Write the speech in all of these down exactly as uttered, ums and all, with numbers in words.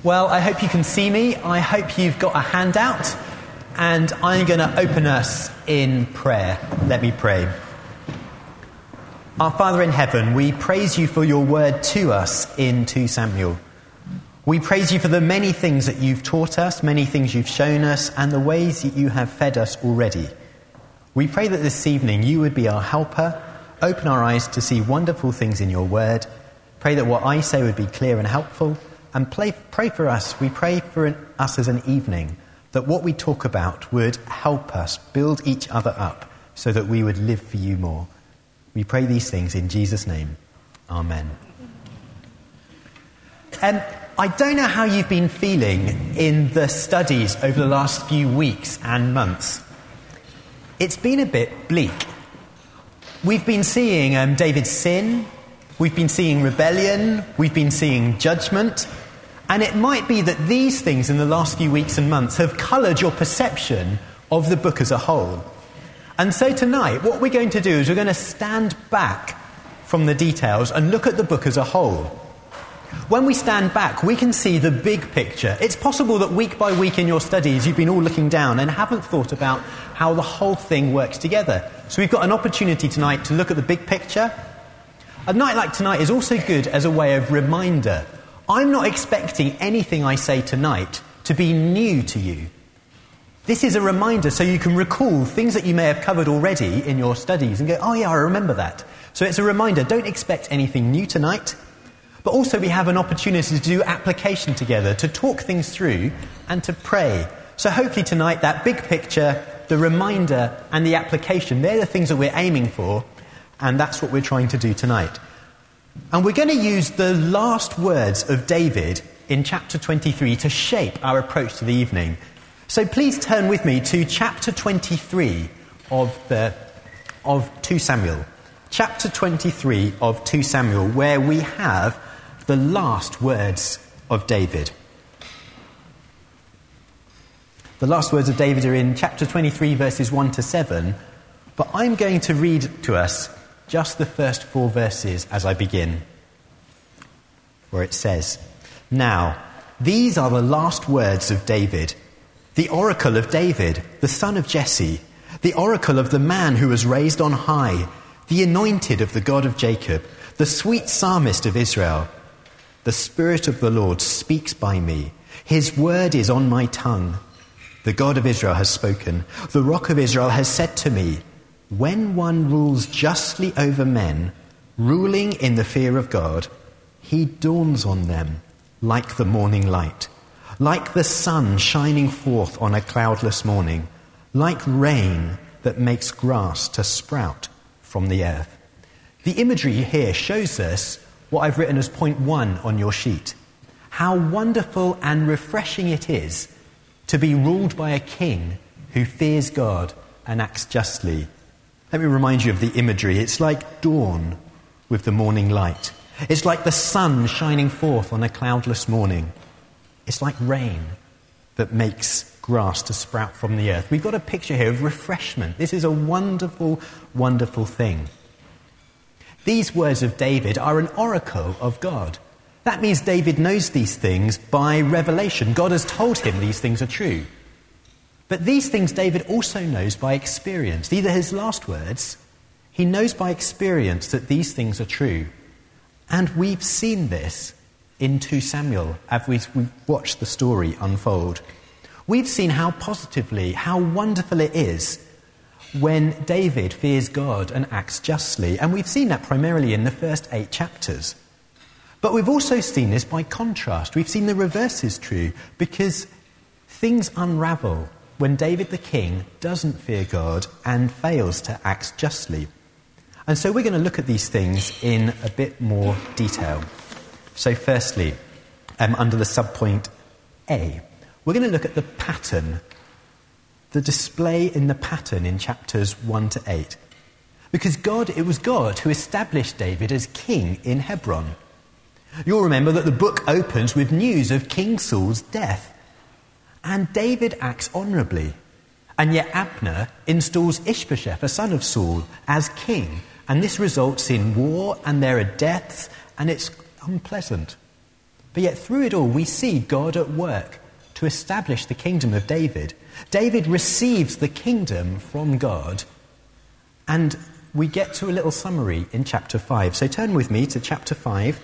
Well, I hope you can see me. I hope you've got a handout. And I'm going to open us in prayer. Let me pray. Our Father in heaven, we praise you for your word to us in Second Samuel. We praise you for the many things that you've taught us, many things you've shown us, and the ways that you have fed us already. We pray that this evening you would be our helper, open our eyes to see wonderful things in your word. Pray that what I say would be clear and helpful. And pray, pray for us, we pray for an, us as an evening, that what we talk about would help us build each other up so that we would live for you more. We pray these things in Jesus' name. Amen. Um, I don't know how you've been feeling in the studies over the last few weeks and months. It's been a bit bleak. We've been seeing um, David's sin, we've been seeing rebellion, we've been seeing judgment. And it might be that these things in the last few weeks and months have coloured your perception of the book as a whole. And so tonight, what we're going to do is we're going to stand back from the details and look at the book as a whole. When we stand back, we can see the big picture. It's possible that week by week in your studies, you've been all looking down and haven't thought about how the whole thing works together. So we've got an opportunity tonight to look at the big picture. A night like tonight is also good as a way of reminder. I'm not expecting anything I say tonight to be new to you. This is a reminder so you can recall things that you may have covered already in your studies and go, oh yeah, I remember that. So it's a reminder. Don't expect anything new tonight. But also we have an opportunity to do application together, to talk things through and to pray. So hopefully tonight that big picture, the reminder and the application, they're the things that we're aiming for. And that's what we're trying to do tonight. And we're going to use the last words of David in chapter twenty-three to shape our approach to the evening. So please turn with me to chapter twenty-three of the of Second Samuel. Chapter twenty-three of Second Samuel, where we have the last words of David. The last words of David are in chapter twenty-three, verses one to seven, but I'm going to read to us just the first four verses as I begin, where it says, "Now, these are the last words of David, the oracle of David, the son of Jesse, the oracle of the man who was raised on high, the anointed of the God of Jacob, the sweet psalmist of Israel. The Spirit of the Lord speaks by me. His word is on my tongue. The God of Israel has spoken. The Rock of Israel has said to me, when one rules justly over men, ruling in the fear of God, he dawns on them like the morning light, like the sun shining forth on a cloudless morning, like rain that makes grass to sprout from the earth." The imagery here shows us what I've written as point one on your sheet. How wonderful and refreshing it is to be ruled by a king who fears God and acts justly. Let me remind you of the imagery. It's like dawn with the morning light. It's like the sun shining forth on a cloudless morning. It's like rain that makes grass to sprout from the earth. We've got a picture here of refreshment. This is a wonderful, wonderful thing. These words of David are an oracle of God. That means David knows these things by revelation. God has told him these things are true. But these things David also knows by experience. These are his last words. He knows by experience that these things are true. And we've seen this in Second Samuel as we've watched the story unfold. We've seen how positively, how wonderful it is when David fears God and acts justly. And we've seen that primarily in the first eight chapters. But we've also seen this by contrast. We've seen the reverse is true, because things unravel when David the king doesn't fear God and fails to act justly. And so we're going to look at these things in a bit more detail. So firstly, um, under the subpoint A, we're going to look at the pattern, the display in the pattern in chapters one to eight. Because God, it was God who established David as king in Hebron. You'll remember that the book opens with news of King Saul's death. And David acts honourably. And yet Abner installs Ishbosheth, a son of Saul, as king. And this results in war, and there are deaths, and it's unpleasant. But yet through it all, we see God at work to establish the kingdom of David. David receives the kingdom from God, and we get to a little summary in chapter five. So turn with me to chapter five.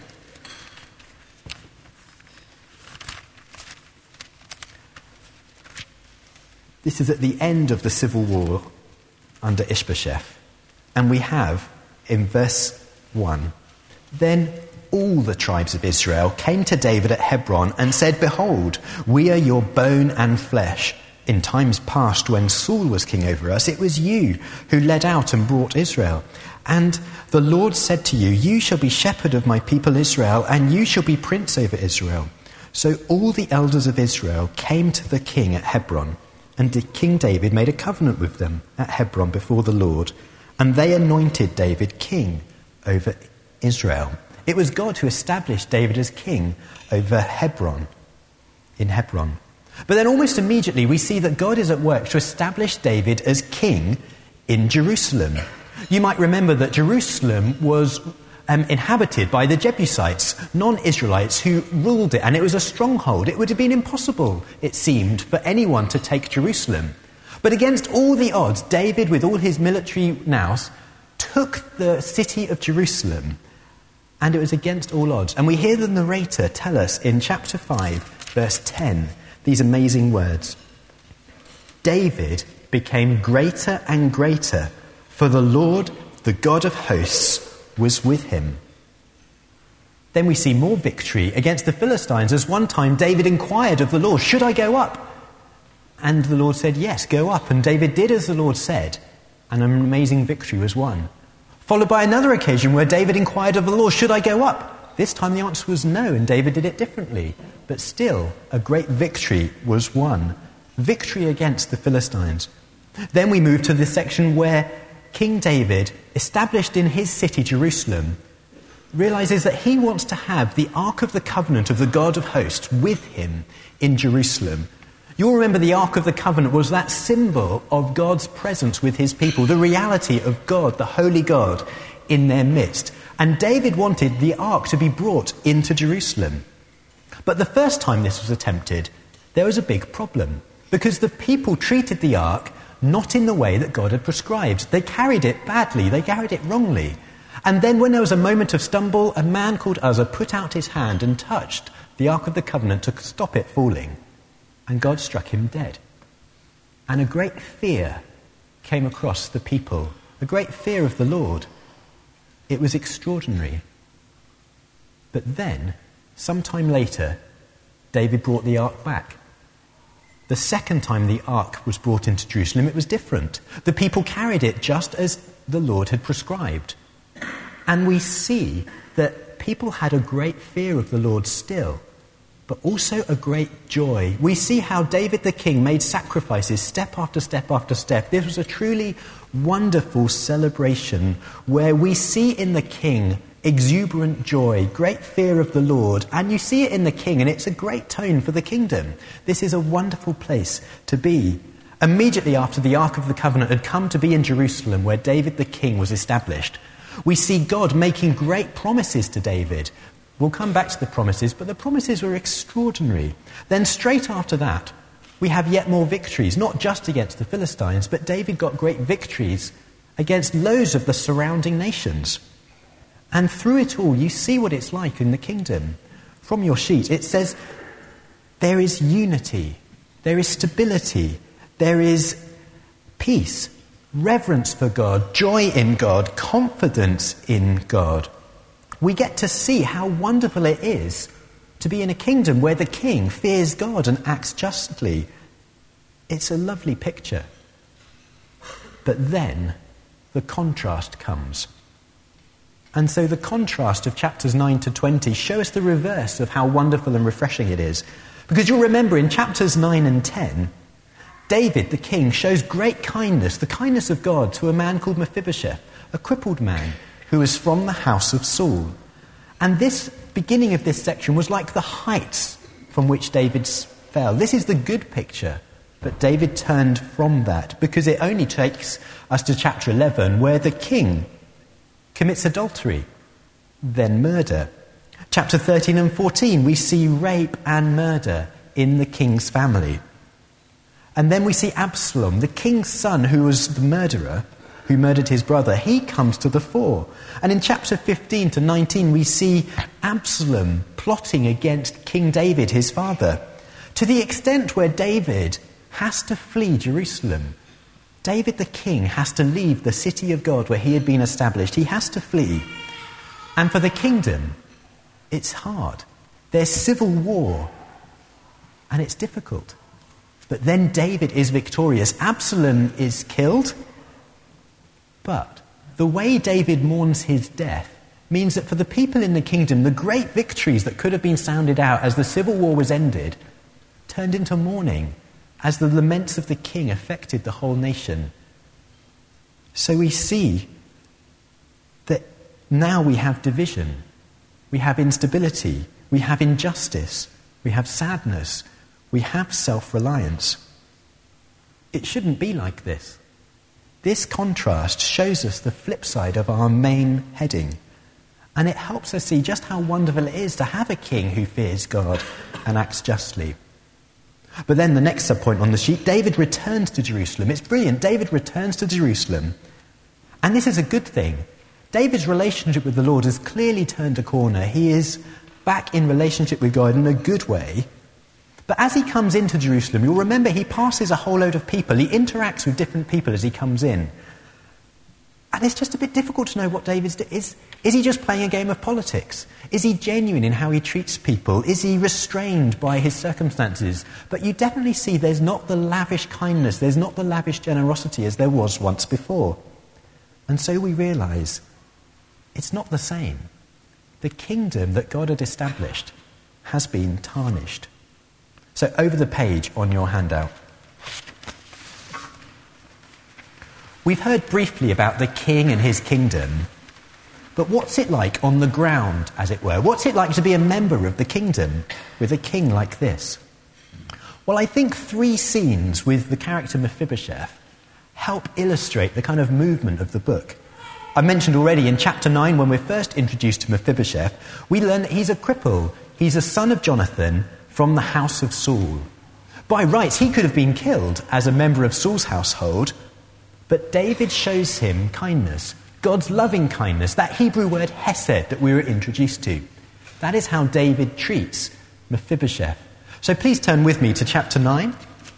This is at the end of the civil war under Ishbosheth. And we have, in verse one, then all the tribes of Israel came to David at Hebron and said, "Behold, we are your bone and flesh. In times past, when Saul was king over us, it was you who led out and brought Israel. And the Lord said to you, you shall be shepherd of my people Israel, and you shall be prince over Israel." So all the elders of Israel came to the king at Hebron, and King David made a covenant with them at Hebron before the Lord, and they anointed David king over Israel. It was God who established David as king over Hebron, in Hebron. But then almost immediately we see that God is at work to establish David as king in Jerusalem. You might remember that Jerusalem was um, inhabited by the Jebusites, non-Israelites who ruled it, and it was a stronghold. It would have been impossible, it seemed, for anyone to take Jerusalem. But against all the odds, David, with all his military nous, took the city of Jerusalem, and it was against all odds. And we hear the narrator tell us in chapter five, verse ten, these amazing words. David became greater and greater, for the Lord, the God of hosts, was with him. Then we see more victory against the Philistines, as one time David inquired of the Lord, "Should I go up?" And the Lord said, "Yes, go up." And David did as the Lord said, and an amazing victory was won. Followed by another occasion where David inquired of the Lord, "Should I go up?" This time the answer was no, and David did it differently. But still, a great victory was won. Victory against the Philistines. Then we move to the section where King David, established in his city, Jerusalem, realizes that he wants to have the Ark of the Covenant of the God of hosts with him in Jerusalem. You'll remember the Ark of the Covenant was that symbol of God's presence with his people, the reality of God, the holy God, in their midst. And David wanted the Ark to be brought into Jerusalem. But the first time this was attempted, there was a big problem, because the people treated the Ark not in the way that God had prescribed. They carried it badly, they carried it wrongly. And then when there was a moment of stumble, a man called Uzzah put out his hand and touched the Ark of the Covenant to stop it falling. And God struck him dead. And a great fear came across the people, a great fear of the Lord. It was extraordinary. But then, sometime later, David brought the ark back. The second time the ark was brought into Jerusalem, it was different. The people carried it just as the Lord had prescribed. And we see that people had a great fear of the Lord still, but also a great joy. We see how David the king made sacrifices step after step after step. This was a truly wonderful celebration where we see in the king exuberant joy, great fear of the Lord, and you see it in the king, and it's a great tone for the kingdom. This is a wonderful place to be. Immediately after the Ark of the Covenant had come to be in Jerusalem, where David the king was established, we see God making great promises to David. We'll come back to the promises, but the promises were extraordinary. Then straight after that, we have yet more victories, not just against the Philistines, but David got great victories against loads of the surrounding nations. And through it all, you see what it's like in the kingdom. From your sheet, it says, there is unity, there is stability, there is peace, reverence for God, joy in God, confidence in God. We get to see how wonderful it is to be in a kingdom where the king fears God and acts justly. It's a lovely picture. But then the contrast comes. And so the contrast of chapters nine to twenty show us the reverse of how wonderful and refreshing it is. Because you'll remember in chapters nine and ten, David, the king, shows great kindness, the kindness of God, to a man called Mephibosheth, a crippled man who was from the house of Saul. And this beginning of this section was like the heights from which David fell. This is the good picture, but David turned from that because it only takes us to chapter eleven, where the king commits adultery, then murder. Chapter thirteen and fourteen, we see rape and murder in the king's family. And then we see Absalom, the king's son, who was the murderer, who murdered his brother. He comes to the fore. And in chapter fifteen to nineteen, we see Absalom plotting against King David, his father, to the extent where David has to flee Jerusalem. David the king has to leave the city of God where he had been established. He has to flee. And for the kingdom, it's hard. There's civil war, and it's difficult. But then David is victorious. Absalom is killed. But the way David mourns his death means that for the people in the kingdom, the great victories that could have been sounded out as the civil war was ended turned into mourning as the laments of the king affected the whole nation. So we see that now we have division, we have instability, we have injustice, we have sadness, we have self-reliance. It shouldn't be like this. This contrast shows us the flip side of our main heading, and it helps us see just how wonderful it is to have a king who fears God and acts justly. But then the next subpoint on the sheet, David returns to Jerusalem. It's brilliant. David returns to Jerusalem, and this is a good thing. David's relationship with the Lord has clearly turned a corner. He is back in relationship with God in a good way. But as he comes into Jerusalem, you'll remember he passes a whole load of people. He interacts with different people as he comes in. And it's just a bit difficult to know what David's doing. Is, is he just playing a game of politics? Is he genuine in how he treats people? Is he restrained by his circumstances? But you definitely see there's not the lavish kindness, there's not the lavish generosity as there was once before. And so we realise it's not the same. The kingdom that God had established has been tarnished. So over the page on your handout, we've heard briefly about the king and his kingdom, but what's it like on the ground, as it were? What's it like to be a member of the kingdom with a king like this? Well, I think three scenes with the character Mephibosheth help illustrate the kind of movement of the book. I mentioned already in chapter nine, when we're first introduced to Mephibosheth, we learn that he's a cripple. He's a son of Jonathan from the house of Saul. By rights, he could have been killed as a member of Saul's household, but David shows him kindness, God's loving kindness, that Hebrew word hesed that we were introduced to. That is how David treats Mephibosheth. So please turn with me to chapter nine.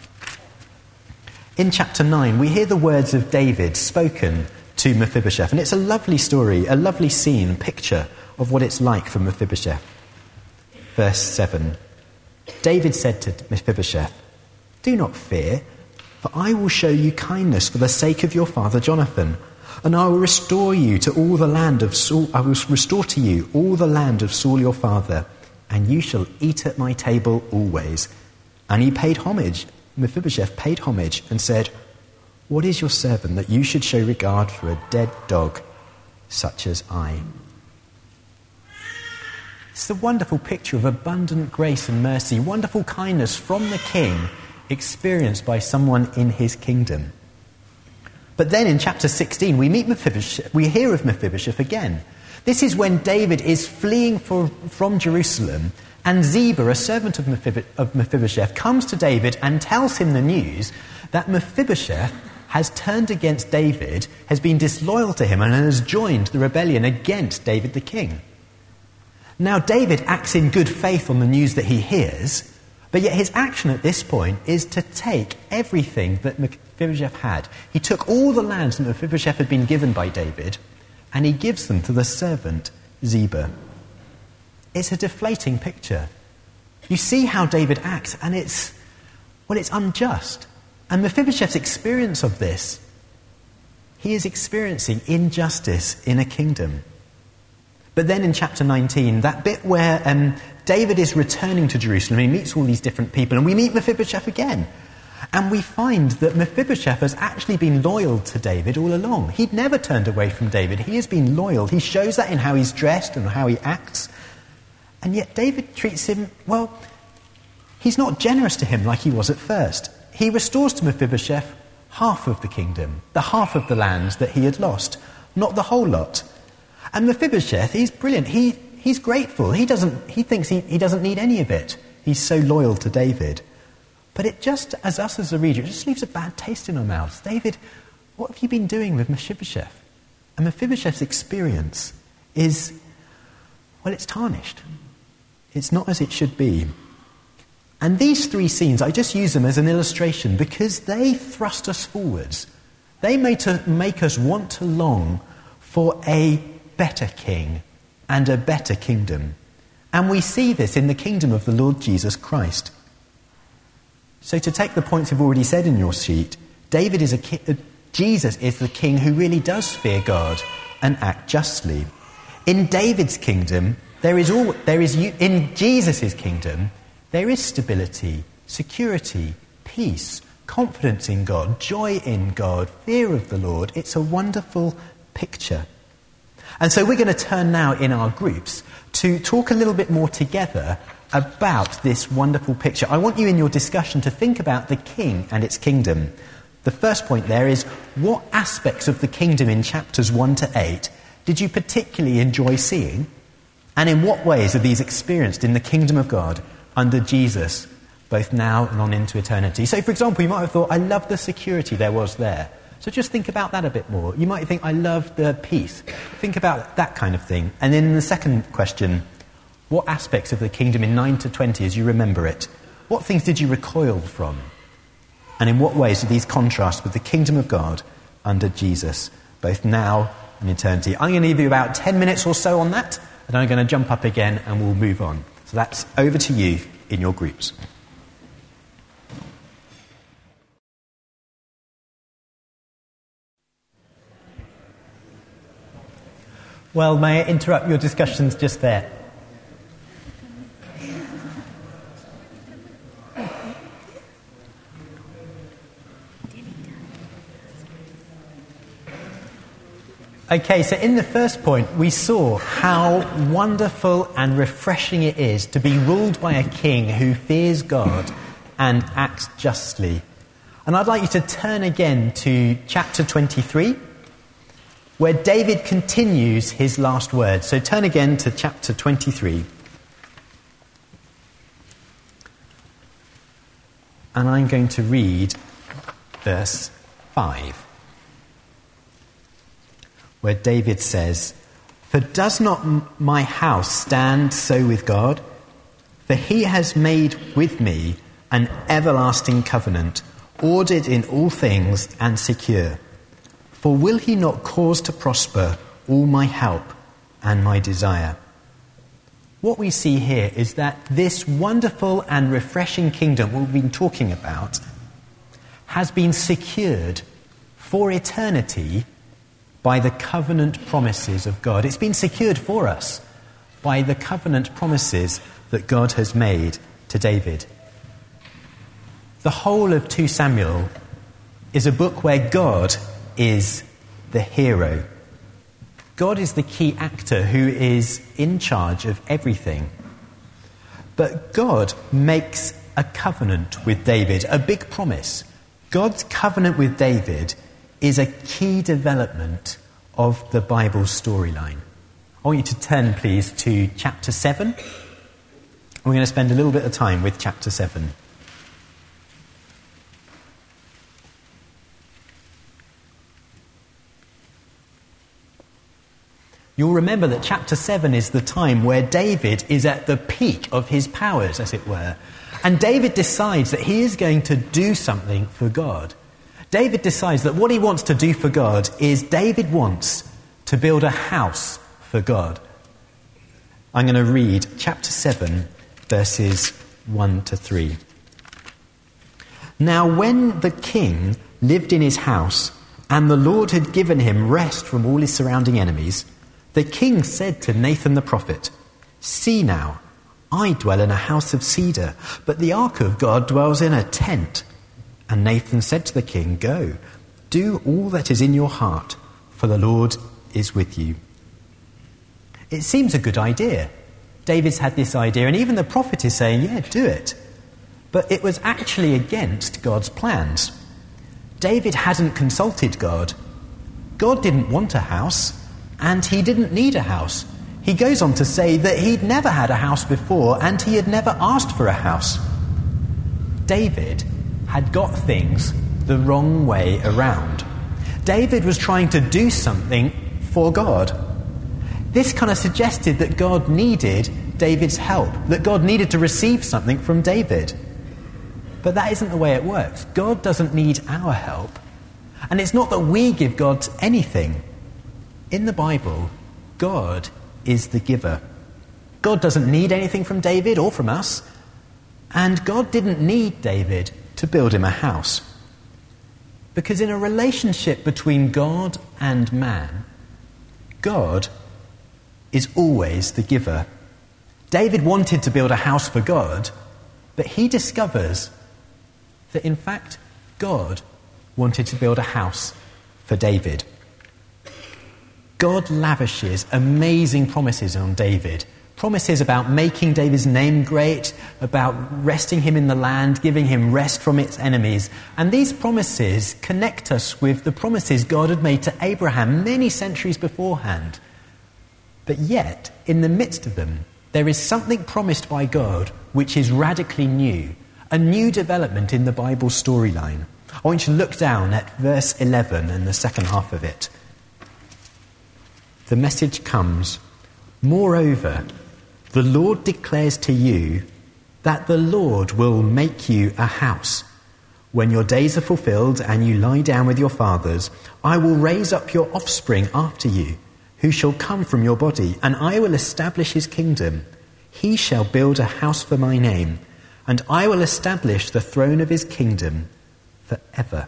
In chapter nine, we hear the words of David spoken to Mephibosheth, and it's a lovely story, a lovely scene, picture of what it's like for Mephibosheth. Verse seven. David said to Mephibosheth, "Do not fear, for I will show you kindness for the sake of your father Jonathan, and I will restore you to all the land of Saul. I will restore to you all the land of Saul your father, and you shall eat at my table always." And he paid homage. Mephibosheth paid homage and said, "What is your servant that you should show regard for a dead dog such as I?" It's a wonderful picture of abundant grace and mercy, wonderful kindness from the king experienced by someone in his kingdom. But then in chapter sixteen, we meet Mephibosheth, we hear of Mephibosheth again. This is when David is fleeing for, from Jerusalem, and Ziba, a servant of Mephibosheth, comes to David and tells him the news that Mephibosheth has turned against David, has been disloyal to him, and has joined the rebellion against David the king. Now, David acts in good faith on the news that he hears, but yet his action at this point is to take everything that Mephibosheth had. He took all the lands that Mephibosheth had been given by David, and he gives them to the servant Ziba. It's a deflating picture. You see how David acts, and it's, well, it's unjust. And Mephibosheth's experience of this, he is experiencing injustice in a kingdom. But then in chapter nineteen, that bit where um, David is returning to Jerusalem, he meets all these different people, and we meet Mephibosheth again. And we find that Mephibosheth has actually been loyal to David all along. He'd never turned away from David. He has been loyal. He shows that in how he's dressed and how he acts. And yet David treats him, well, he's not generous to him like he was at first. He restores to Mephibosheth half of the kingdom, the half of the lands that he had lost, not the whole lot. And Mephibosheth, he's brilliant. He he's grateful. He doesn't. He thinks he, he doesn't need any of it. He's so loyal to David. But it just, as us as a reader, it just leaves a bad taste in our mouths. David, what have you been doing with Mephibosheth? And Mephibosheth's experience is, well, it's tarnished. It's not as it should be. And these three scenes, I just use them as an illustration because they thrust us forwards. They make, to, make us want to long for a better king and a better kingdom. And we see this in the kingdom of the Lord Jesus Christ. So to take the points you've already said in your sheet, David is a ki- uh, Jesus is the king who really does fear God and act justly. In David's kingdom, there is all there is in Jesus' kingdom, there is stability, security, peace, confidence in God, joy in God, fear of the Lord. It's a wonderful picture. And so we're going to turn now in our groups to talk a little bit more together about this wonderful picture. I want you in your discussion to think about the king and its kingdom. The first point there is, what aspects of the kingdom in chapters one to eight did you particularly enjoy seeing? And in what ways are these experienced in the kingdom of God under Jesus, both now and on into eternity? So, for example, you might have thought, I love the security there was there. So just think about that a bit more. You might think, I love the peace. Think about that kind of thing. And then the second question, what aspects of the kingdom in nine to twenty, as you remember it, what things did you recoil from? And in what ways do these contrast with the kingdom of God under Jesus, both now and eternity? I'm going to give you about ten minutes or so on that, and I'm going to jump up again and we'll move on. So that's over to you in your groups. Well, may I interrupt your discussions just there? Okay, so in the first point, we saw how wonderful and refreshing it is to be ruled by a king who fears God and acts justly. And I'd like you to turn again to chapter twenty-three, where David continues his last words. So turn again to chapter twenty-three. And I'm going to read verse five. Where David says, "For does not my house stand so with God? For he has made with me an everlasting covenant, ordered in all things and secure. For will he not cause to prosper all my help and my desire?" What we see here is that this wonderful and refreshing kingdom we've been talking about has been secured for eternity by the covenant promises of God. It's been secured for us by the covenant promises that God has made to David. The whole of Second Samuel is a book where God is the hero. God is the key actor who is in charge of everything. But God makes a covenant with David, a big promise. God's covenant with David is a key development of the Bible storyline. I want you to turn, please, to chapter seven. We're going to spend a little bit of time with chapter seven. You'll remember that chapter seven is the time where David is at the peak of his powers, as it were. And David decides that he is going to do something for God. David decides that what he wants to do for God is David wants to build a house for God. I'm going to read chapter seven, verses one to three. "Now when the king lived in his house, and the Lord had given him rest from all his surrounding enemies, the king said to Nathan the prophet, 'See now, I dwell in a house of cedar, but the ark of God dwells in a tent.' And Nathan said to the king, 'Go, do all that is in your heart, for the Lord is with you.'" It seems a good idea. David's had this idea, and even the prophet is saying, yeah, do it. But it was actually against God's plans. David hadn't consulted God. God didn't want a house, and he didn't need a house. He goes on to say that he'd never had a house before and he had never asked for a house. David had got things the wrong way around. David was trying to do something for God. This kind of suggested that God needed David's help, that God needed to receive something from David. But that isn't the way it works. God doesn't need our help. And it's not that we give God anything. In the Bible, God is the giver. God doesn't need anything from David or from us. And God didn't need David to build him a house. Because in a relationship between God and man, God is always the giver. David wanted to build a house for God, but he discovers that in fact God wanted to build a house for David. God lavishes amazing promises on David. Promises about making David's name great, about resting him in the land, giving him rest from its enemies. And these promises connect us with the promises God had made to Abraham many centuries beforehand. But yet, in the midst of them, there is something promised by God which is radically new, a new development in the Bible storyline. I want you to look down at verse eleven and the second half of it. The message comes, "Moreover, the Lord declares to you that the Lord will make you a house. When your days are fulfilled and you lie down with your fathers, I will raise up your offspring after you, who shall come from your body, and I will establish his kingdom. He shall build a house for my name, and I will establish the throne of his kingdom forever."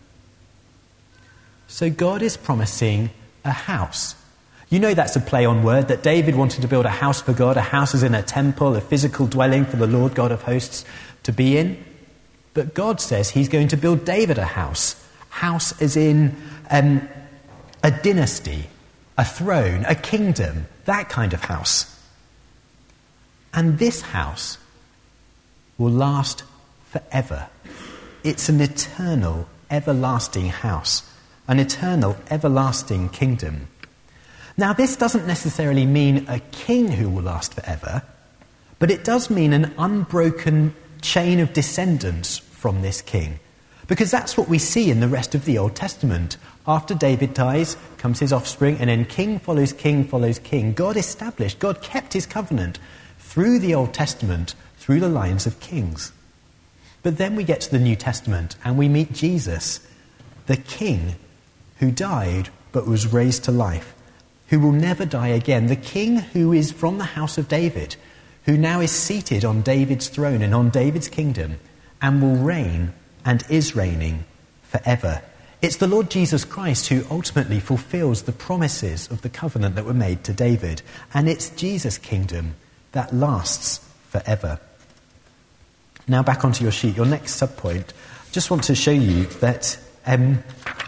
So God is promising a house. You know that's a play on word, that David wanted to build a house for God, a house as in a temple, a physical dwelling for the Lord God of hosts to be in. But God says he's going to build David a house. House as in um, a dynasty, a throne, a kingdom, that kind of house. And this house will last forever. It's an eternal, everlasting house, an eternal, everlasting kingdom. Now, this doesn't necessarily mean a king who will last forever, but it does mean an unbroken chain of descendants from this king. Because that's what we see in the rest of the Old Testament. After David dies, comes his offspring, and then king follows king follows king. God established, God kept his covenant through the Old Testament, through the lines of kings. But then we get to the New Testament, and we meet Jesus, the king who died but was raised to life, who will never die again, the king who is from the house of David, who now is seated on David's throne and on David's kingdom, and will reign and is reigning forever. It's the Lord Jesus Christ who ultimately fulfills the promises of the covenant that were made to David, and it's Jesus' kingdom that lasts forever. Now back onto your sheet, your next subpoint. I just want to show you that um,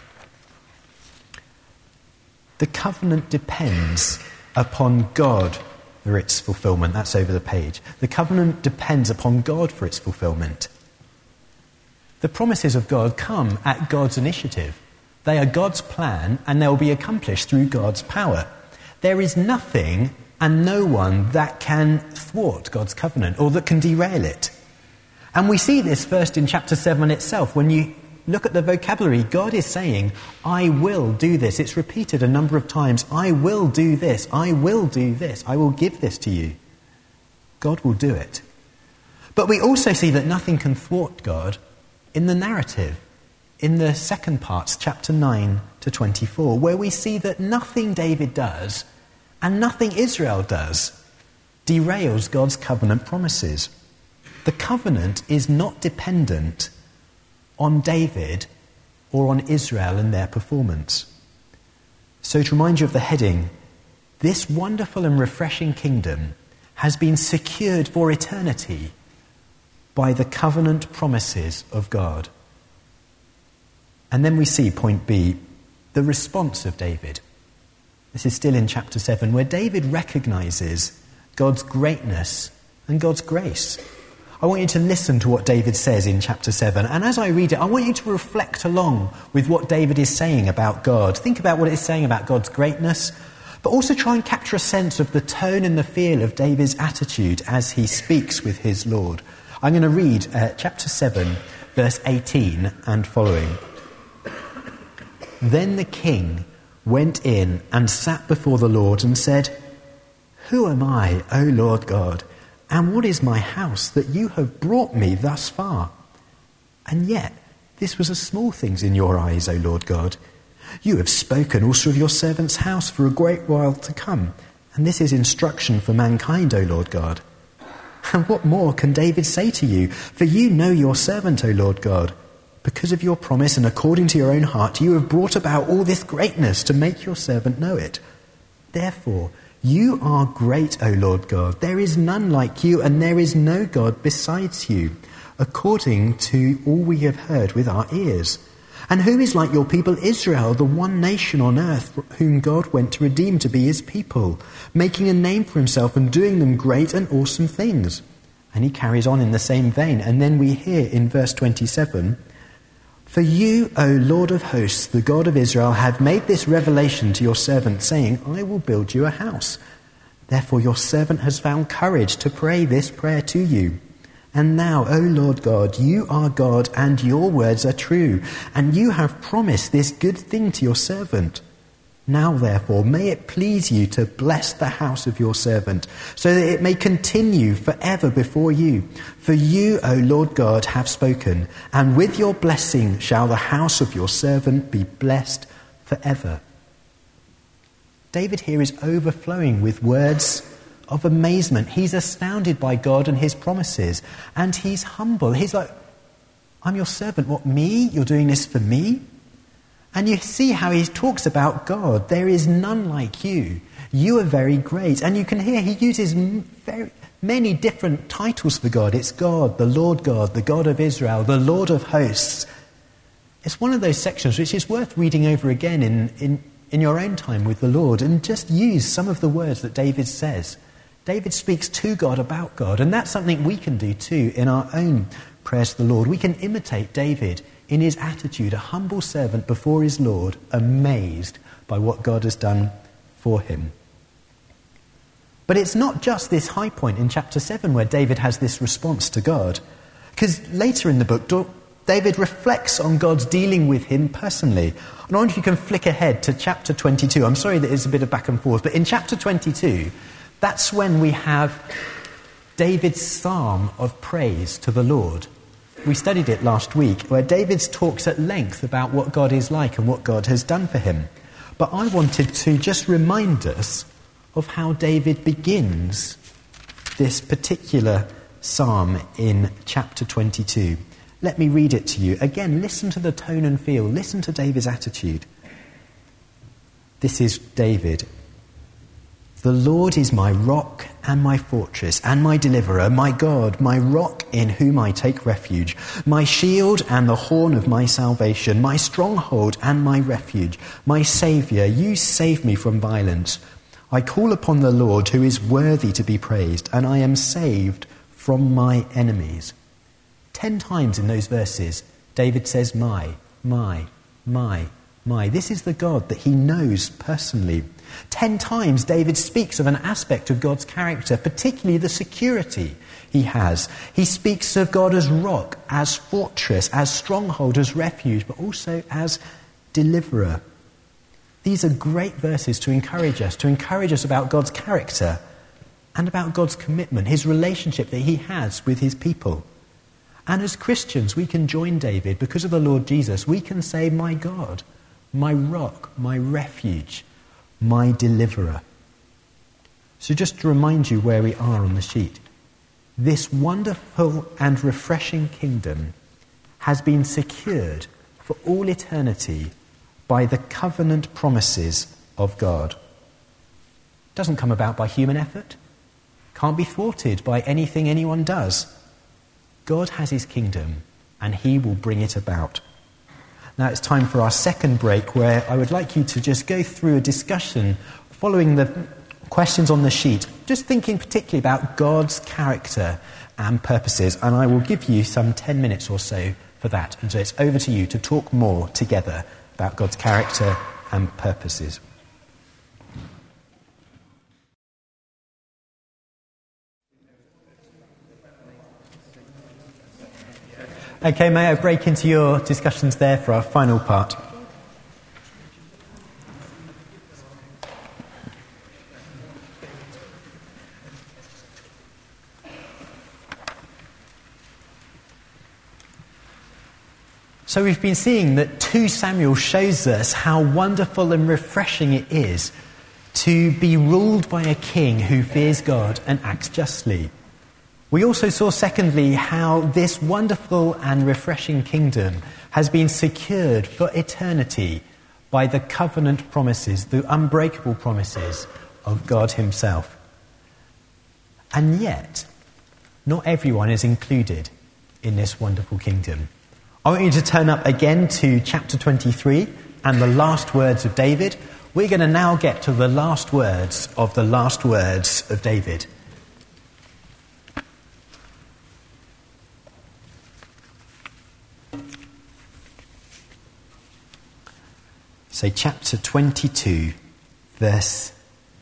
the covenant depends upon God for its fulfillment. That's over the page. The covenant depends upon God for its fulfillment. The promises of God come at God's initiative. They are God's plan, and they'll be accomplished through God's power. There is nothing and no one that can thwart God's covenant or that can derail it. And we see this first in chapter seven itself. When you look at the vocabulary, God is saying, I will do this. It's repeated a number of times. I will do this. I will do this. I will give this to you. God will do it. But we also see that nothing can thwart God in the narrative, in the second parts, chapter nine to twenty-four, where we see that nothing David does and nothing Israel does derails God's covenant promises. The covenant is not dependent on David or on Israel and their performance. So to remind you of the heading, this wonderful and refreshing kingdom has been secured for eternity by the covenant promises of God. And then we see, point B, the response of David. This is still in chapter seven, where David recognizes God's greatness and God's grace. I want you to listen to what David says in chapter seven. And as I read it, I want you to reflect along with what David is saying about God. Think about what it's saying about God's greatness, but also try and capture a sense of the tone and the feel of David's attitude as he speaks with his Lord. I'm going to read uh, chapter seven, verse eighteen and following. Then the king went in and sat before the Lord and said, "Who am I, O Lord God, and what is my house that you have brought me thus far? And yet this was a small thing in your eyes, O Lord God. You have spoken also of your servant's house for a great while to come, and this is instruction for mankind, O Lord God. And what more can David say to you? For you know your servant, O Lord God. Because of your promise and according to your own heart, you have brought about all this greatness to make your servant know it. Therefore, you are great, O Lord God. There is none like you, and there is no God besides you, according to all we have heard with our ears. And who is like your people Israel, the one nation on earth whom God went to redeem to be his people, making a name for himself and doing them great and awesome things?" And he carries on in the same vein. And then we hear in verse twenty-seven, "For you, O Lord of hosts, the God of Israel, have made this revelation to your servant, saying, I will build you a house. Therefore your servant has found courage to pray this prayer to you. And now, O Lord God, you are God, and your words are true, and you have promised this good thing to your servant. Now, therefore, may it please you to bless the house of your servant, so that it may continue forever before you. For you, O Lord God, have spoken, and with your blessing shall the house of your servant be blessed forever." David here is overflowing with words of amazement. He's astounded by God and his promises, and he's humble. He's like, "I'm your servant. What, me? You're doing this for me?" And you see how he talks about God. "There is none like you. You are very great." And you can hear he uses very many different titles for God. It's God, the Lord God, the God of Israel, the Lord of hosts. It's one of those sections which is worth reading over again in, in, in your own time with the Lord, and just use some of the words that David says. David speaks to God about God, and that's something we can do too in our own prayers to the Lord. We can imitate David in his attitude, a humble servant before his Lord, amazed by what God has done for him. But it's not just this high point in chapter seven where David has this response to God, because later in the book, David reflects on God's dealing with him personally. And I wonder if you can flick ahead to chapter twenty-two. I'm sorry that it's a bit of back and forth, but in chapter twenty-two, that's when we have David's psalm of praise to the Lord. We studied it last week, where David talks at length about what God is like and what God has done for him. But I wanted to just remind us of how David begins this particular psalm in chapter twenty-two. Let me read it to you. Again, listen to the tone and feel. Listen to David's attitude. This is David. "The Lord is my rock and my fortress and my deliverer, my God, my rock in whom I take refuge, my shield and the horn of my salvation, my stronghold and my refuge, my Saviour, you save me from violence. I call upon the Lord who is worthy to be praised, and I am saved from my enemies." Ten times in those verses, David says, my, my, my, my. This is the God that he knows personally. Ten times David speaks of an aspect of God's character, particularly the security he has. He speaks of God as rock, as fortress, as stronghold, as refuge, but also as deliverer. These are great verses to encourage us, to encourage us about God's character and about God's commitment, his relationship that he has with his people. And as Christians, we can join David because of the Lord Jesus. We can say, my God, my rock, my refuge, my deliverer. So just to remind you where we are on the sheet, this wonderful and refreshing kingdom has been secured for all eternity by the covenant promises of God. It doesn't come about by human effort, can't be thwarted by anything anyone does. God has his kingdom, and he will bring it about. Now it's time for our second break, where I would like you to just go through a discussion following the questions on the sheet, just thinking particularly about God's character and purposes, and I will give you some ten minutes or so for that. And so it's over to you to talk more together about God's character and purposes. Okay, may I break into your discussions there for our final part? So we've been seeing that Second Samuel shows us how wonderful and refreshing it is to be ruled by a king who fears God and acts justly. We also saw, secondly, how this wonderful and refreshing kingdom has been secured for eternity by the covenant promises, the unbreakable promises of God himself. And yet, not everyone is included in this wonderful kingdom. I want you to turn up again to chapter twenty-three and the last words of David. We're going to now get to the last words of the last words of David. So chapter twenty-two, verse...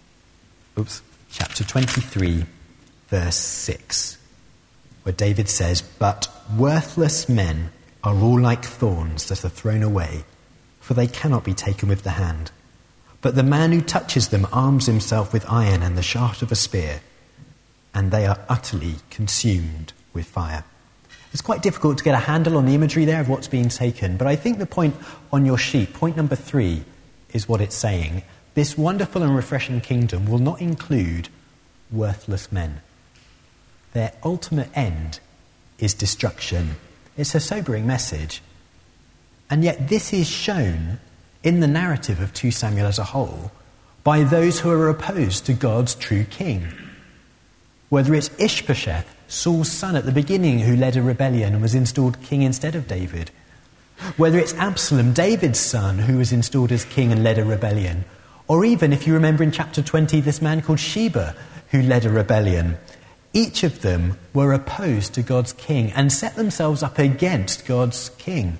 Oops, chapter twenty-three, verse six, where David says, "But worthless men are all like thorns that are thrown away, for they cannot be taken with the hand. But the man who touches them arms himself with iron and the shaft of a spear, and they are utterly consumed with fire." It's quite difficult to get a handle on the imagery there of what's being taken, but I think the point on your sheet, point number three, is what it's saying. This wonderful and refreshing kingdom will not include worthless men. Their ultimate end is destruction. It's a sobering message. And yet this is shown in the narrative of Second Samuel as a whole by those who are opposed to God's true king. Whether it's Ishbosheth, Saul's son at the beginning, who led a rebellion and was installed king instead of David. Whether it's Absalom, David's son, who was installed as king and led a rebellion. Or even, if you remember in chapter twenty, this man called Sheba, who led a rebellion. Each of them were opposed to God's king and set themselves up against God's king.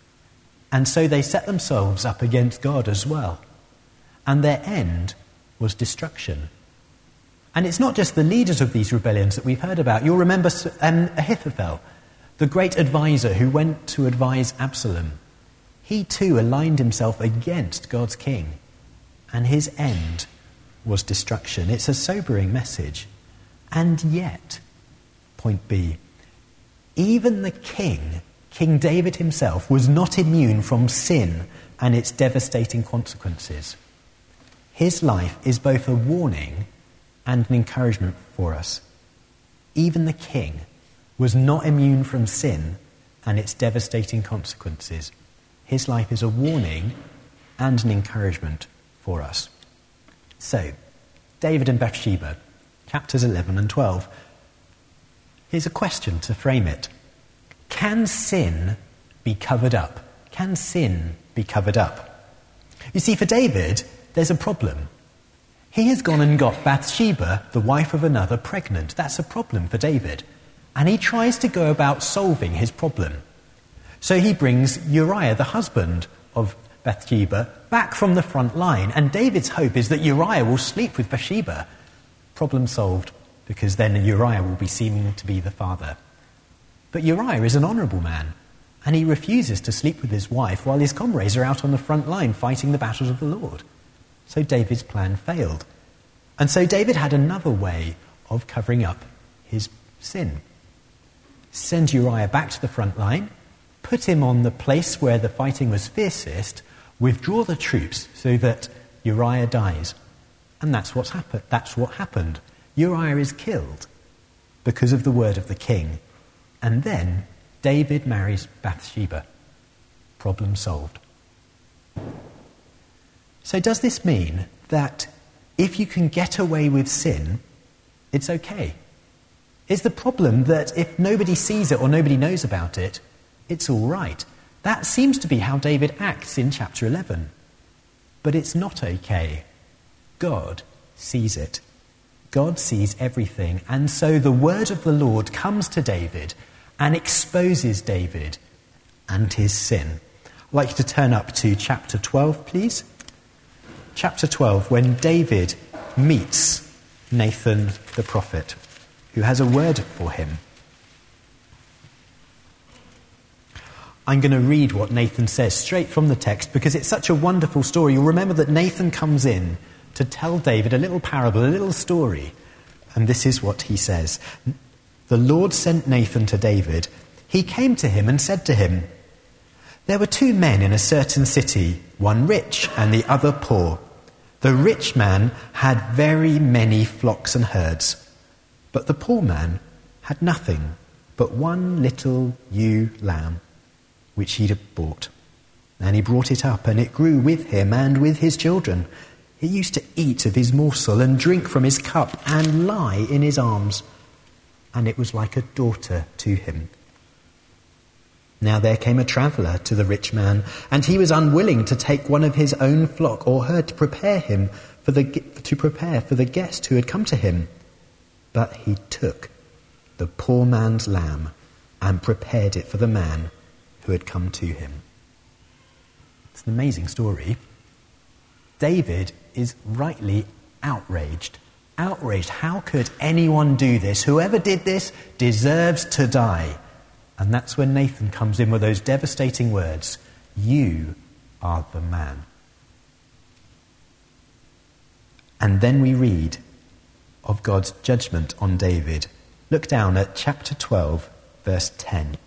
And so they set themselves up against God as well. And their end was destruction. And it's not just the leaders of these rebellions that we've heard about. You'll remember um, Ahithophel, the great advisor who went to advise Absalom. He too aligned himself against God's king. And his end was destruction. It's a sobering message. And yet, point B, even the king, King David himself, was not immune from sin and its devastating consequences. His life is both a warning and an encouragement for us. Even the king was not immune from sin and its devastating consequences. His life is a warning and an encouragement for us. So, David and Bathsheba, chapters eleven and twelve. Here's a question to frame it. Can sin be covered up? Can sin be covered up? You see, for David, there's a problem. He has gone and got Bathsheba, the wife of another, pregnant. That's a problem for David. And he tries to go about solving his problem. So he brings Uriah, the husband of Bathsheba, back from the front line. And David's hope is that Uriah will sleep with Bathsheba. Problem solved, because then Uriah will be seeming to be the father. But Uriah is an honourable man, and he refuses to sleep with his wife while his comrades are out on the front line fighting the battles of the Lord. So David's plan failed. And so David had another way of covering up his sin. Send Uriah back to the front line, put him on the place where the fighting was fiercest, withdraw the troops so that Uriah dies. And that's what's happened. That's what happened. Uriah is killed because of the word of the king. And then David marries Bathsheba. Problem solved. So does this mean that if you can get away with sin, it's okay? Is the problem that if nobody sees it or nobody knows about it, it's all right? That seems to be how David acts in chapter eleven. But it's not okay. God sees it. God sees everything. And so the word of the Lord comes to David and exposes David and his sin. I'd like you to turn up to chapter twelve, please. Chapter twelve, when David meets Nathan the prophet, who has a word for him. I'm going to read what Nathan says straight from the text because it's such a wonderful story. You'll remember that Nathan comes in to tell David a little parable, a little story. And this is what he says. The Lord sent Nathan to David. He came to him and said to him, "There were two men in a certain city, one rich and the other poor. The rich man had very many flocks and herds, but the poor man had nothing but one little ewe lamb, which he'd bought. And he brought it up, and it grew with him and with his children. It used to eat of his morsel and drink from his cup and lie in his arms, and it was like a daughter to him. Now there came a traveller to the rich man, and he was unwilling to take one of his own flock or herd to prepare him for the to prepare for the guest who had come to him. But he took the poor man's lamb and prepared it for the man who had come to him." It's an amazing story. David is rightly outraged. Outraged. How could anyone do this? Whoever did this deserves to die. And that's when Nathan comes in with those devastating words, "You are the man." And then we read of God's judgment on David. Look down at chapter twelve, verse ten.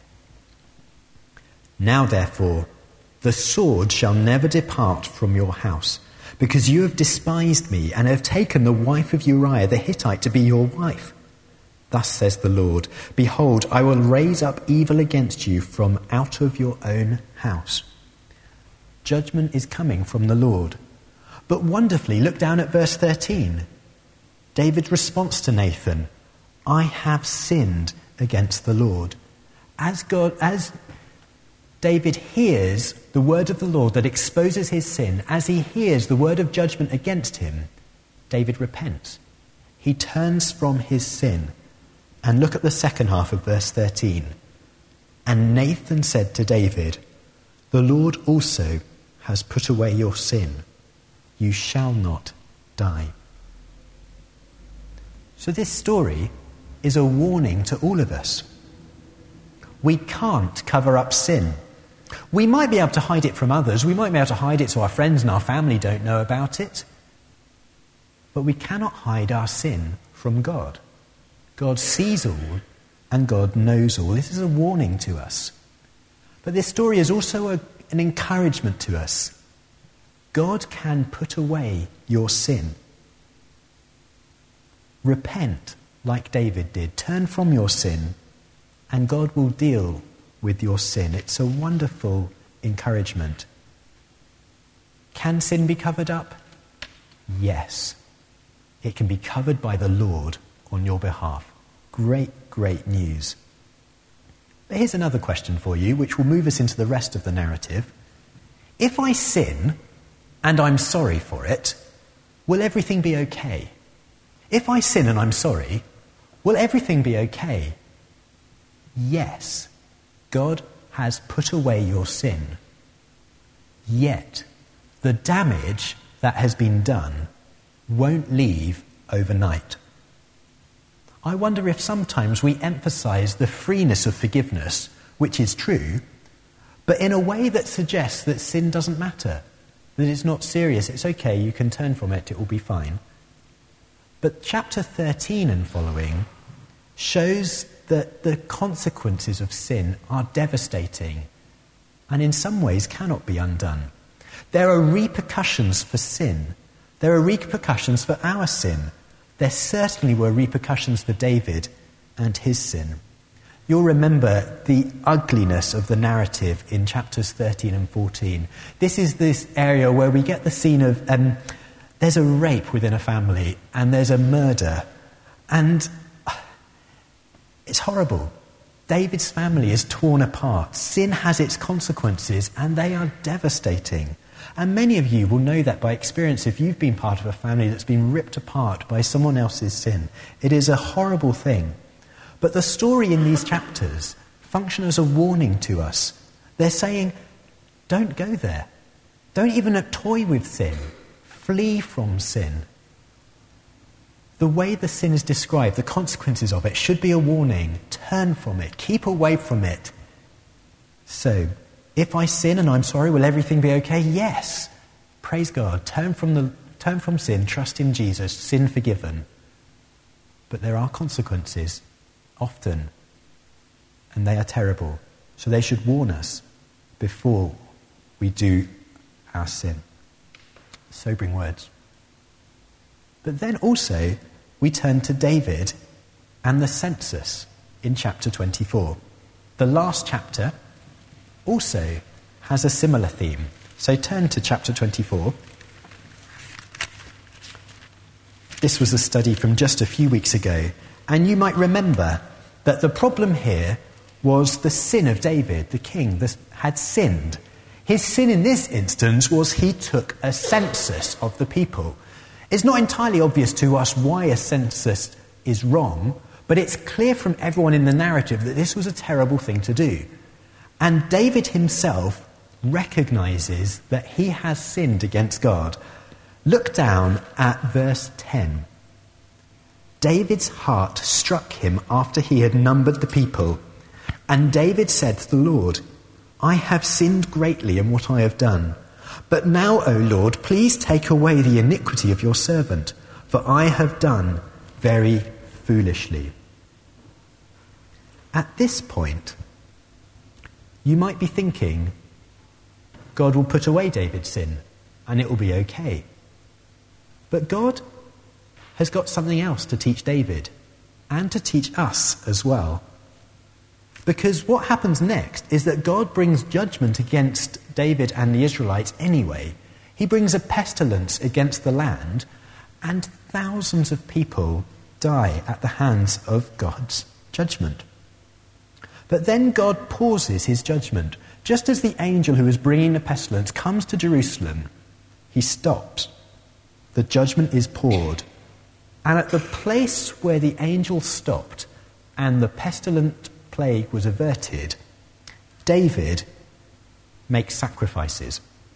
"Now therefore, the sword shall never depart from your house, because you have despised me and have taken the wife of Uriah the Hittite to be your wife. Thus says the Lord, behold, I will raise up evil against you from out of your own house." Judgment is coming from the Lord. But wonderfully, look down at verse thirteen. David's response to Nathan, "I have sinned against the Lord." As God, as David hears the word of the Lord that exposes his sin, as he hears the word of judgment against him, David repents. He turns from his sin. And look at the second half of verse thirteen. "And Nathan said to David, the Lord also has put away your sin. You shall not die." So this story is a warning to all of us. We can't cover up sin. We might be able to hide it from others. We might be able to hide it so our friends and our family don't know about it. But we cannot hide our sin from God. God sees all and God knows all. This is a warning to us. But this story is also a, an encouragement to us. God can put away your sin. Repent like David did. Turn from your sin and God will deal with your sin. It's a wonderful encouragement. Can sin be covered up? Yes. It can be covered by the Lord on your behalf. Great, great news. But here's another question for you, which will move us into the rest of the narrative. If I sin, and I'm sorry for it, will everything be okay? If I sin and I'm sorry, will everything be okay? Yes, God has put away your sin. Yet, the damage that has been done won't leave overnight. I wonder if sometimes we emphasize the freeness of forgiveness, which is true, but in a way that suggests that sin doesn't matter, that it's not serious, it's okay, you can turn from it, it will be fine. But chapter thirteen and following shows that the consequences of sin are devastating and in some ways cannot be undone. There are repercussions for sin. There are repercussions for our sin. There certainly were repercussions for David and his sin. You'll remember the ugliness of the narrative in chapters thirteen and fourteen. This is this area where we get the scene of um, there's a rape within a family and there's a murder. And it's horrible. David's family is torn apart. Sin has its consequences and they are devastating. And many of you will know that by experience if you've been part of a family that's been ripped apart by someone else's sin. It is a horrible thing. But the story in these chapters function as a warning to us. They're saying, don't go there. Don't even toy with sin. Flee from sin. The way the sin is described, the consequences of it, should be a warning. Turn from it. Keep away from it. So, If I sin and I'm sorry, will everything be okay? Yes. Praise God. Turn from the turn from sin, trust in Jesus, sin forgiven. But there are consequences, often, and they are terrible. So they should warn us before we do our sin. Sobering words. But then also, we turn to David and the census in chapter twenty-four. The last chapter also has a similar theme. So turn to chapter twenty-four. This was a study from just a few weeks ago, and you might remember that the problem here was the sin of David, the king, that had sinned. His sin in this instance was he took a census of the people. It's not entirely obvious to us why a census is wrong, but it's clear from everyone in the narrative that this was a terrible thing to do. And David himself recognises that he has sinned against God. Look down at verse ten. David's heart struck him after he had numbered the people. And David said to the Lord, I have sinned greatly in what I have done. But now, O Lord, please take away the iniquity of your servant, for I have done very foolishly. At this point, you might be thinking, God will put away David's sin and it will be okay. But God has got something else to teach David and to teach us as well. Because what happens next is that God brings judgment against David and the Israelites anyway. He brings a pestilence against the land, and thousands of people die at the hands of God's judgment. But then God pauses his judgment. Just as the angel who is bringing the pestilence comes to Jerusalem, he stops. The judgment is poured. And at the place where the angel stopped and the pestilent plague was averted, David makes sacrifices.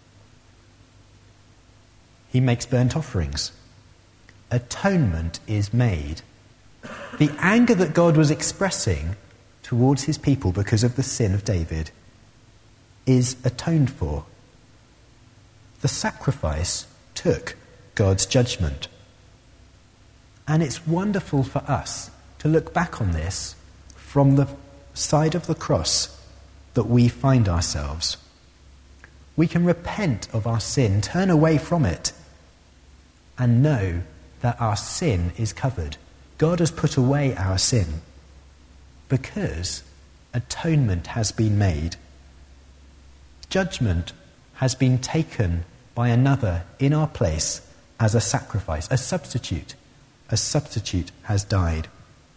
He makes burnt offerings. Atonement is made. The anger that God was expressing towards his people because of the sin of David is atoned for. The sacrifice took God's judgment. And it's wonderful for us to look back on this from the side of the cross that we find ourselves. We can repent of our sin, turn away from it, and know that our sin is covered. God has put away our sin because atonement has been made. Judgment has been taken by another in our place as a sacrifice, a substitute. A substitute has died.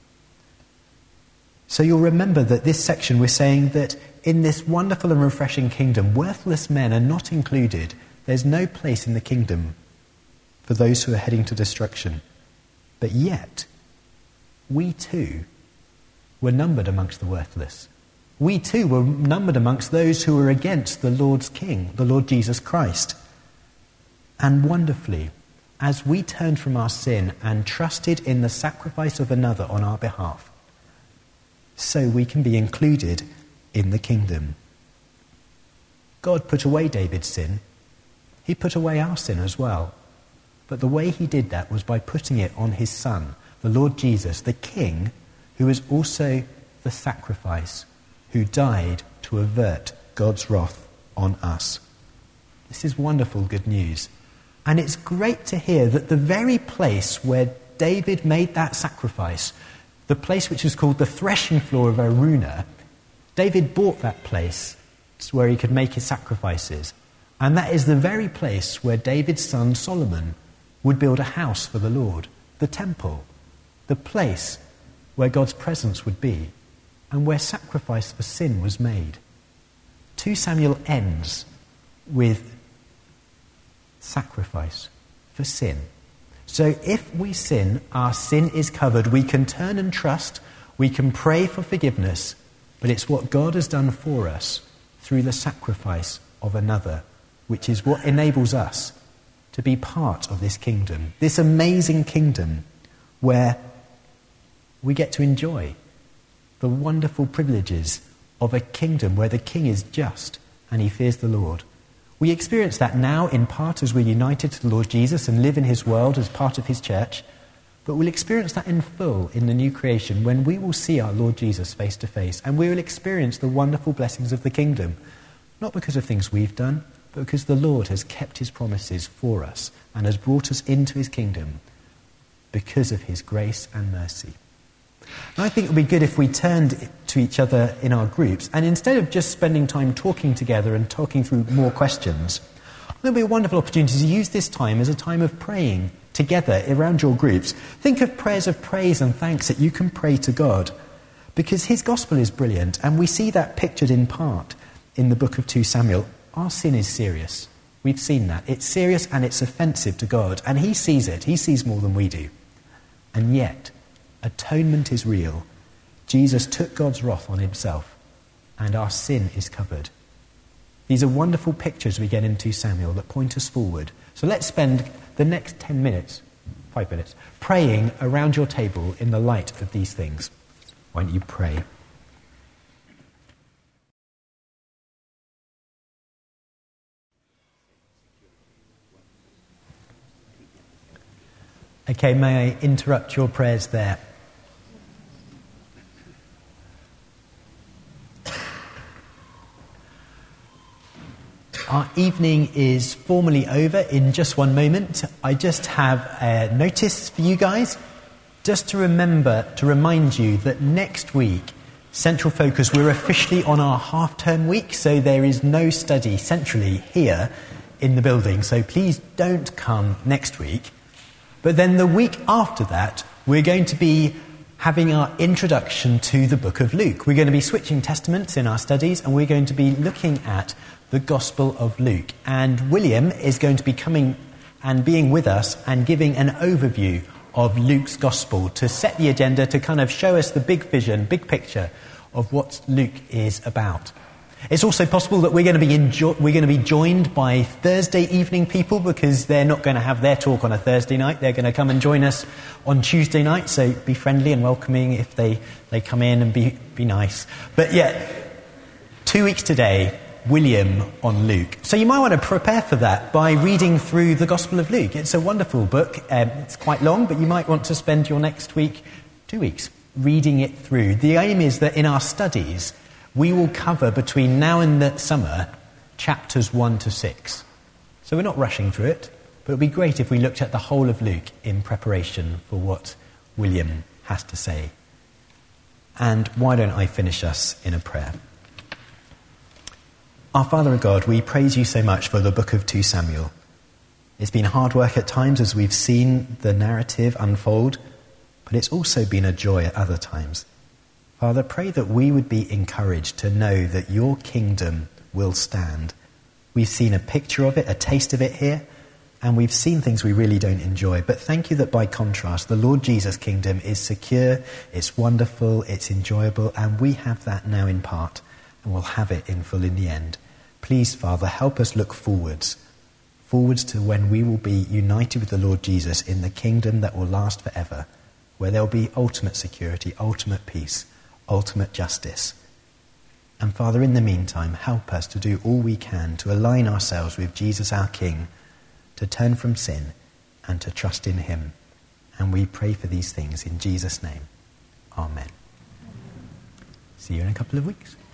So you'll remember that this section we're saying that in this wonderful and refreshing kingdom, worthless men are not included. There's no place in the kingdom for those who are heading to destruction. But yet, we too were numbered amongst the worthless. We too were numbered amongst those who were against the Lord's King, the Lord Jesus Christ. And wonderfully, as we turned from our sin and trusted in the sacrifice of another on our behalf, so we can be included in the kingdom. God put away David's sin. He put away our sin as well. But the way he did that was by putting it on his Son, the Lord Jesus, the King, who is also the sacrifice, who died to avert God's wrath on us. This is wonderful good news. And it's great to hear that the very place where David made that sacrifice, the place which is called the threshing floor of Araunah, David bought that place where he could make his sacrifices. And that is the very place where David's son Solomon would build a house for the Lord, the temple, the place where God's presence would be, and where sacrifice for sin was made. Second Samuel ends with sacrifice for sin. So if we sin, our sin is covered. We can turn and trust. We can pray for forgiveness. But it's what God has done for us through the sacrifice of another, which is what enables us to be part of this kingdom, this amazing kingdom where we get to enjoy the wonderful privileges of a kingdom where the king is just and he fears the Lord. We experience that now in part as we're united to the Lord Jesus and live in his world as part of his church, but we'll experience that in full in the new creation when we will see our Lord Jesus face to face, and we will experience the wonderful blessings of the kingdom, not because of things we've done, but because the Lord has kept his promises for us and has brought us into his kingdom because of his grace and mercy. And I think it would be good if we turned to each other in our groups, and instead of just spending time talking together and talking through more questions, I think it would be a wonderful opportunity to use this time as a time of praying together around your groups. Think of prayers of praise and thanks that you can pray to God, because his gospel is brilliant, and we see that pictured in part in the book of Second Samuel. Our sin is serious. We've seen that. It's serious and it's offensive to God, and he sees it. He sees more than we do. And yet, atonement is real. Jesus took God's wrath on himself, and our sin is covered. These are wonderful pictures we get in Second Samuel that point us forward. So let's spend the next ten minutes, five minutes, praying around your table in the light of these things. Why don't you pray? Okay, may I interrupt your prayers there? Our evening is formally over in just one moment. I just have a notice for you guys, just to remember, to remind you that next week, Central Focus, we're officially on our half-term week, so there is no study centrally here in the building, so please don't come next week. But then the week after that, we're going to be having our introduction to the book of Luke. We're going to be switching testaments in our studies, and we're going to be looking at the Gospel of Luke. And William is going to be coming and being with us and giving an overview of Luke's Gospel to set the agenda, to kind of show us the big vision, big picture of what Luke is about. It's also possible that we're going to be enjo- we're going to be joined by Thursday evening people, because they're not going to have their talk on a Thursday night. They're going to come and join us on Tuesday night, so be friendly and welcoming if they, they come in, and be, be nice. But yeah, two weeks today, William on Luke. So you might want to prepare for that by reading through the Gospel of Luke. It's a wonderful book. Um, it's quite long, but you might want to spend your next week, two weeks, reading it through. The aim is that in our studies, we will cover between now and the summer chapters one to six. So we're not rushing through it, but it would be great if we looked at the whole of Luke in preparation for what William has to say. And why don't I finish us in a prayer? Our Father and God, we praise you so much for the book of Second Samuel. It's been hard work at times as we've seen the narrative unfold, but it's also been a joy at other times. Father, pray that we would be encouraged to know that your kingdom will stand. We've seen a picture of it, a taste of it here, and we've seen things we really don't enjoy. But thank you that by contrast, the Lord Jesus' kingdom is secure, it's wonderful, it's enjoyable, and we have that now in part, and we'll have it in full in the end. Please, Father, help us look forwards, forwards to when we will be united with the Lord Jesus in the kingdom that will last forever, where there will be ultimate security, ultimate peace, ultimate justice. And Father, in the meantime, help us to do all we can to align ourselves with Jesus our King, to turn from sin and to trust in him. And we pray for these things in Jesus' name. Amen. See you in a couple of weeks.